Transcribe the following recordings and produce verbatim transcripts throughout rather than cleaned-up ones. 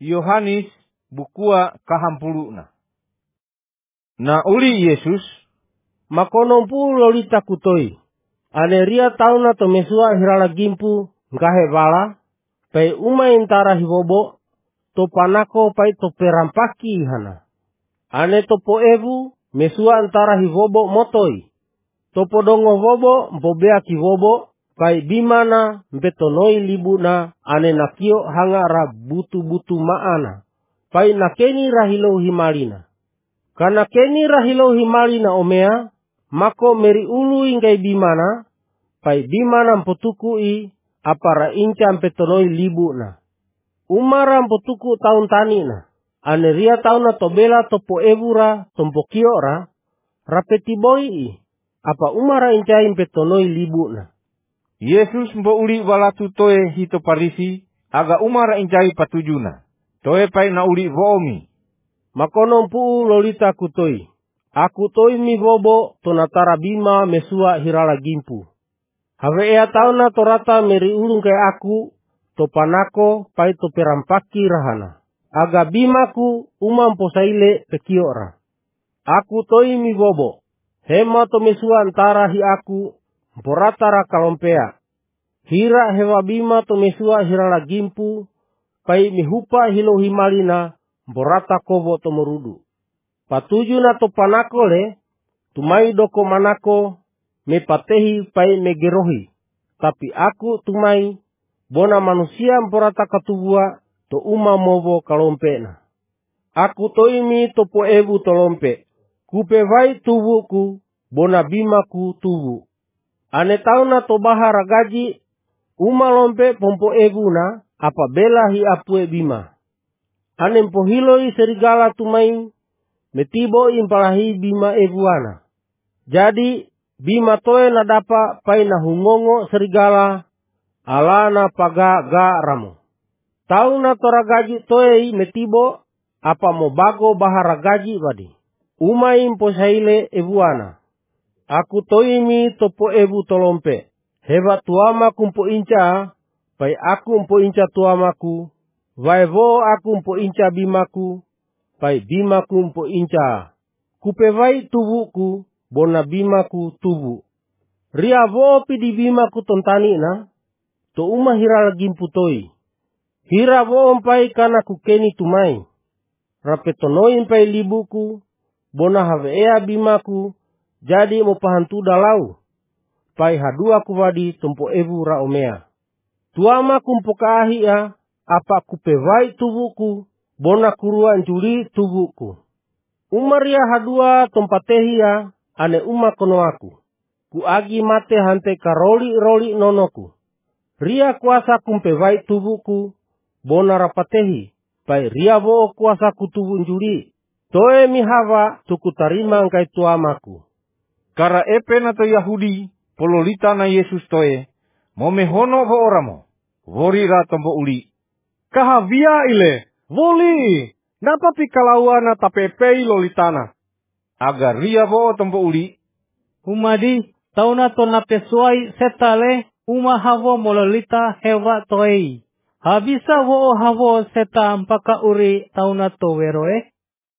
Yohanes bukua kahampuluna. Na uli Yesus makonompu lolita kutoi. Ane ria tauna to mesua hirala gimpu ngahe bala. Pai uma intara hibobo to panako pai to perampaki hana. Ane topo evu mesua antara hibobo motoi. Topo dongo bobo mbobea kibobo. Pai bimana mbetonoi libuna ane nakio hanga ra butu-butu maana. Pai nakeni rahilo himalina. Karena keni rahilo himalina omea, mako meri ulu ingai bimana, pai bimana mpotuku i apara inca mpetonoi libuna. Umara mpotuku taun tanina. Ane ria tauna tobela topo evura tompokiora, rapetiboi i apa umara inca mpetonoi libuna. Yesus mbo uli walatu toe hito parisi, aga umara injai patujuna. Toe pai na uli vomi. Makono mpu lolita kutoi. Aku toi mi bobo tonatara bima mesua hirala gimpu. Have ea tauna torata meri ulung kaya aku, topanako pai to perampaki rahana. Aga bimaku umam posaile pekiora. Aku toi mi bobo. Hema to mesua antara hi aku, mporatara kalompea. Hira hewa bima to mesua hirala gimpu, pai mihupa hilo himalina, mporata kobo to morudu. Patuju na to panako le, tumai doko manako, me patehi pai megerohi. Tapi aku tumai, bona manusia mporata katubua, to uma mobo kalompena. Aku toimi topo ebu tolompe, kupe vai tubuku, bona bimaku tubu. Ane tauna to bahara gaji, uma lompe pompo ebuna, apa bela hi apue bima. Ane mpohiloi serigala tumai, metibo impalahi bima ebuana. Jadi, bima toe na dapa pai na hungongo serigala, alana paga ga ramo. Tau na tora gaji toe metibo, apa mo bago bahara gaji wadi. Uma imposaile ebuana. Aku toimi topo ebu tolompe. Heba tuama kumpo inca, pai aku mpo inca tuamaku. Vaivo aku mpo inca bimaku, pai bimaku mpo inca. Kupe vai tubuku, bona bimaku tubu. Ria vo pidi bimaku tontani na, to uma hira gimpu toi. Hira vo ompai kana kukeni tumai. Rapetonoi mpai libuku, bona havea bimaku, jadi mo pahantu dalau. Pai hadua kuwadi tumpo ebu raomea. Tuama kumpoka ahia, apa kupewai tubuku, bona kurua njuri tubuku. Umaria hadua tompatehia, ane uma konoaku. Kuagi mate hante karoli-roli nonoku. Ria kuasa kumpewai tubuku, bona rapatehi, pai ria vo kuasa kutubu njuri. Toe mihava tukutarima ngkai tuamaku. Kara epe na to Yahudi, pololita na Yesus toe, momehono ho oramo, vori ra tombo uli. Kahavia ile, voli, napa pikalawana tapepei lolitana. Agar ria vo tombo uli. Umadi, tauna to napesuai setale, uma havo mololita hewa toei. Habisa vo havo seta mpaka uri tauna to weroe.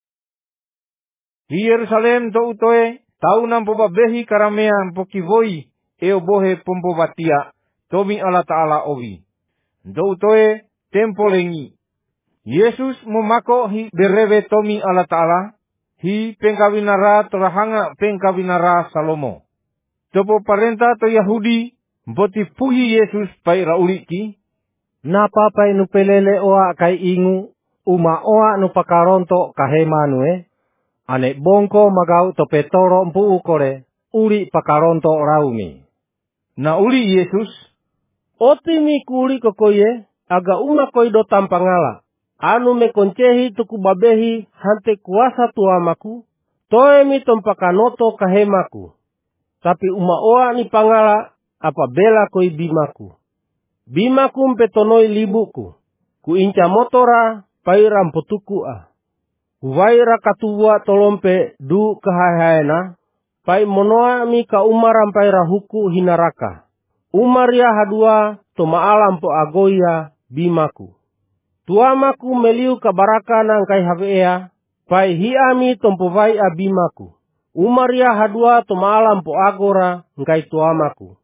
Di Yerusalem to utoe, tauna mpobabehi karamea mpokivoi, eo bohe pompobatia, tomi ala ta'ala ovi. Do utoe, tempo lengi. Yesus momako hi berebe tomi ala ta'ala, hi pengkawinara torahanga pengkawinara Salomo. Topo parenta to Yahudi, mpoti puhi Yesus pai rauliki. Napa pai nupelele oa kai ingu, uma oa nupakaronto kahemanue. Ane bongko magau to petoro mpu ukore, uli pakaronto raumi. Na uli Yesus, oti mi kuli kokoye, aga uma koido tampangala. Anu me koncehi tuku babehi hante kuasa tuamaku, toe mi tompakanoto kahemaku. Tapi uma oa ni pangala, apa bela koi bimaku. Bimaku mpetonoi libuku, ku inca motora, pairam potukua. Kuwaira katuwa tolompe du kahahaena, pai monoa mi ka umaram paira huku hinaraka. Umaria hadua to maalam po agoya bimaku. tuamaku meliu kabaraka nangkai havea, pai hiami tompo vai abimaku. Umaria hadua tomalam po agora ngkai tuamaku.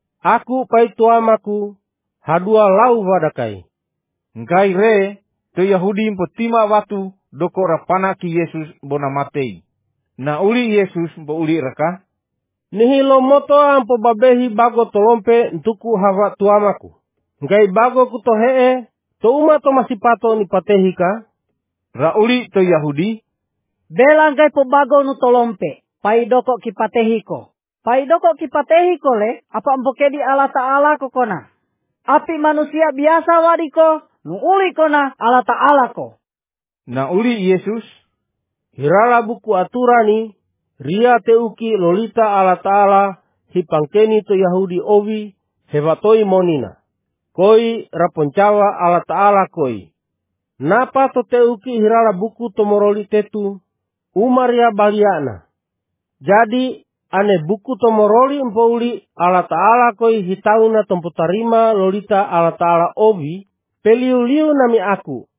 Aku pai tuamaku hadua lau wadakai. Ngkai re, to Yahudi mpo tima watu doko rapanaki Yesus bona matei. Na uli Yesus mpo uli raka. Nihilo moto ampo babehi bago tolompe ntuku hawa tuamaku. Ngkai bago kutohee, to uma to masipato ni patehika. Ra uli to Yahudi. Bela ngkai po bago nu tolompe, pai doko kipatehiko. Pai doko kipatehiko le, apa empoke di Allah Ta'ala ko kona. Api manusia biasa wadiko, nu uli kona Allah Ta'ala ko. Na uli Yesus. Hirala buku aturani, ria teuki lolita Allah Ta'ala, hipangkeni to Yahudi owi, hevatoi monina. Koi raponcawa Allah Ta'ala koi. Napa to teuki hirala buku tomoroli tetu, umaria baliana. Jadi, ane buku tomoroli empouli Allah Ta'ala koi hitauna tompotarima lolita Allah Ta'ala ovi, peliu-liu nami aku.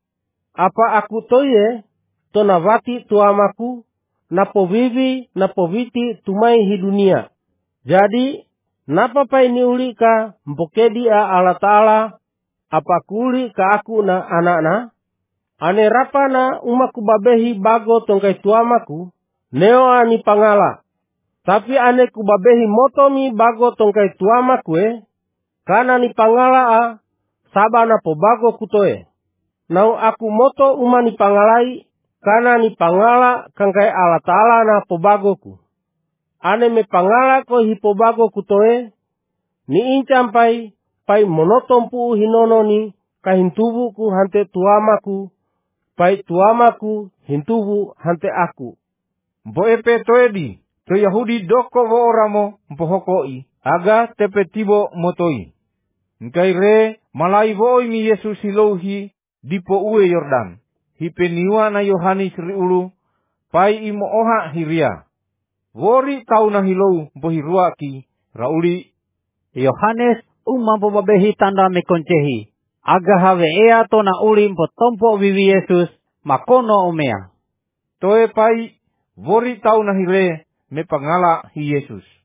Apa aku toye, to navati tuamaku, napovivi, napoviti tumai hidunia. Jadi, napa pai niuli ka mpokedi a Allah Ta'ala, apa kuli ka aku na anak-na? Ane rapa na umaku babehi bago tongkai tuamaku, neo ani pangala. Tapi ane kubabehi motomi bago tongkai tuamaku e, kana ni pangala a, sabana po bago kutoe. Nau aku moto uma ni pangalai, kana ni pangala kangkai Allah Ta'ala na po bagoku. Ane me pangala ko hipo bago kutoe, ni incampai, pai monotompu hinono ni, kahintubuku hante tuamaku, pai tuamaku hintubu hante aku. Mpo epe toedi, to Yahudi doko wo oramo mpo hokoi, aga tepe tibo motoi. Ngkai re, malai voi mi Yesus hilouhi, dipo ue Yordan. Hipe niwa na Yohanes riulu, pai imo oha hiria. Wori tau na hilou mpo hiruaki, rauli. Yohanes umampo babehi tanda mekoncehi. Aga have ea to na uli mpo tompo vivi Yesus, makono omea. Toe pai, wori tau na hire, me pangala hi Yesus.